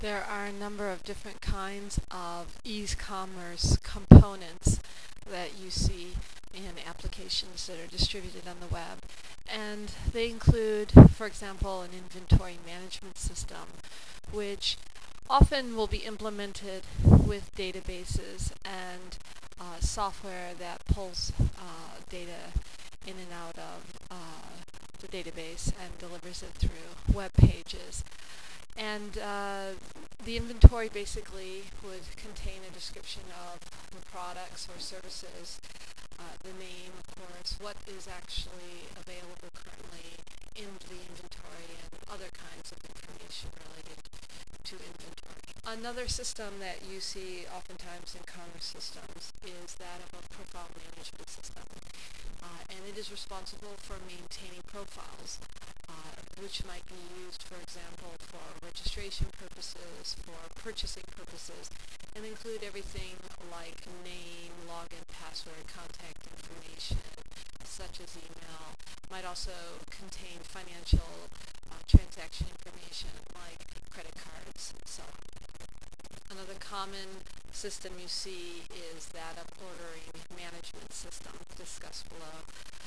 There are a number of different kinds of e-commerce components that you see in applications that are distributed on the web. And they include, for example, an inventory management system, which often will be implemented with databases and software that pulls data in and out of the database and delivers it through web pages. And the inventory basically would contain a description of the products or services, the name, of course, what is actually available currently in the inventory, and other kinds of information related to inventory. Another system that you see oftentimes in commerce systems is that of a profile management system. And it is responsible for maintaining profiles, which might be used, for example, for registration purposes, for purchasing purposes, and include everything like name, login, password, contact information, such as email. Might also contain financial transaction information like credit cards and so on. Another common system you see is that of ordering management system, discussed below.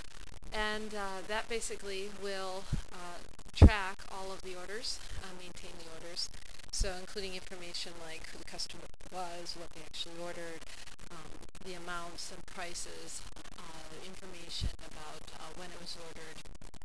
And that basically will track all of the orders, maintain the orders, so including information like who the customer was, what they actually ordered, the amounts and prices, information about when it was ordered,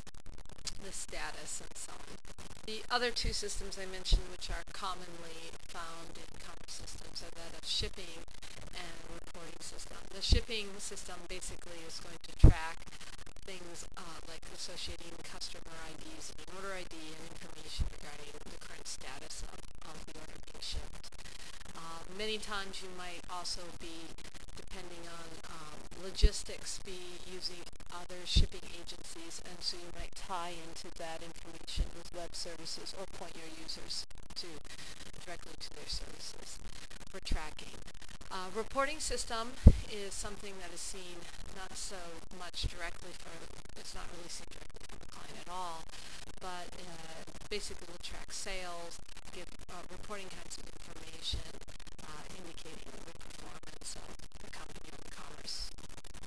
the status, and so on. The other two systems I mentioned, which are commonly found in commerce systems, are that of shipping and reporting system. The shipping system basically is going to track things like associating customer IDs and an order ID and information regarding the current status of the order being shipped. Many times you might also be, depending on logistics, be using other shipping agencies, and so you might tie into that information with web services or point your users directly to their services for tracking. Reporting system is something that is seen not so much directly it's not really seen directly from the client at all, but basically will track sales, give reporting kinds of information, indicating the performance of the company or the commerce